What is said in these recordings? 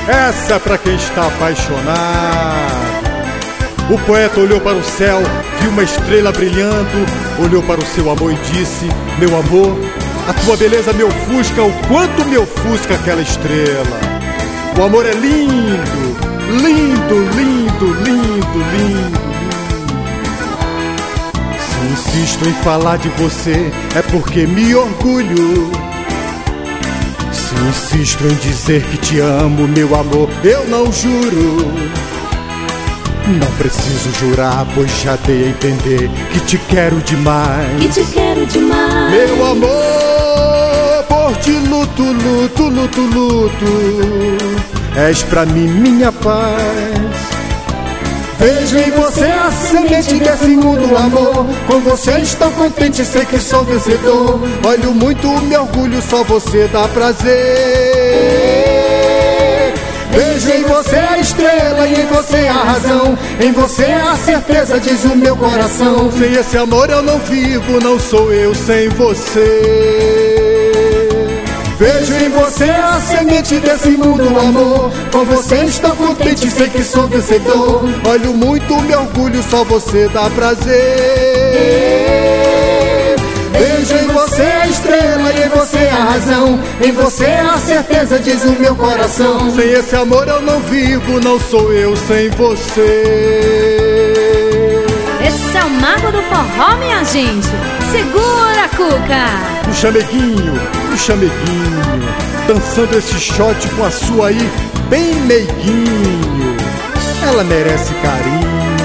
essa é pra quem está apaixonado. O poeta olhou para o céu, viu uma estrela brilhando, olhou para o seu amor e disse: meu amor, a tua beleza me ofusca, o quanto me ofusca aquela estrela. O amor é lindo, lindo, lindo, lindo, lindo. Se insisto em falar de você, é porque me orgulho. Se insisto em dizer que te amo, meu amor, eu não juro. Não preciso jurar, pois já dei a entender que te quero demais. Que te quero demais. Meu amor, por ti luto, luto, luto, luto. És pra mim minha paz. Vejo em você a semente desse mundo, amor. Com você estou contente, sei que sou vencedor. Olho muito, me orgulho, só você dá prazer. Vejo em você a estrela e em você a razão. Em você a certeza, diz o meu coração. Sem esse amor eu não vivo, não sou eu sem você. Vejo em você a semente desse mundo, amor. Com você estou contente, sei que sou vencedor. Olho muito, me orgulho, só você dá prazer. Vejo em você a estrela e em você a razão. Em você a certeza, diz o meu coração. Sem esse amor eu não vivo, não sou eu sem você. Esse é o mago do forró, minha gente. Segura, Cuca. O chameguinho, dançando esse shot com a sua aí bem meiguinho. Ela merece carinho.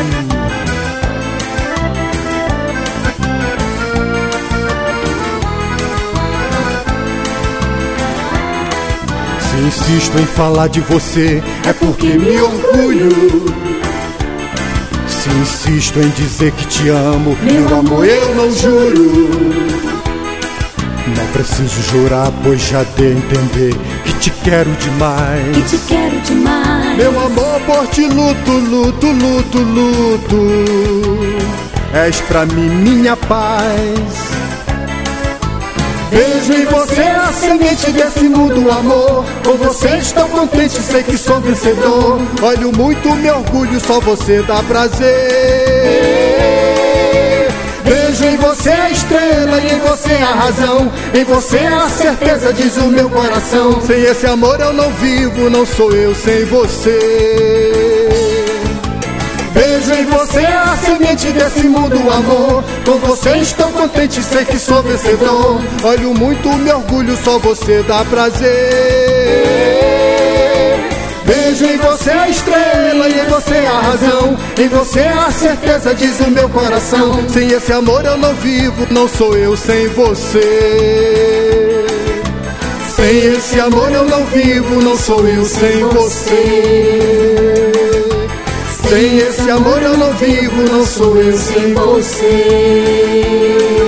Se insisto em falar de você, é porque me orgulho. Se insisto em dizer que te amo, meu amor, eu não juro. Não preciso jurar, pois já dei a entender que te quero demais. Que te quero demais. Meu amor, por ti luto, luto, luto, luto. És pra mim minha paz. Vejo em você a semente desse mundo, amor. Com você estou contente, sei que sou vencedor. Olho muito, me orgulho, só você dá prazer. Vejo em você a estrela e em você a razão. Em você a certeza, diz o meu coração. Sem esse amor eu não vivo, não sou eu sem você. Vejo em você a semente desse mundo, amor. Com você estou contente, sei que sou vencedor. Olho muito, me orgulho, só você dá prazer. Vejo em você a estrela e em você a razão. Em você a certeza, diz o meu coração. Sem esse amor eu não vivo, não sou eu sem você. Sem esse amor eu não vivo, não sou eu sem você. Sem esse amor eu não vivo, não sou eu sem você.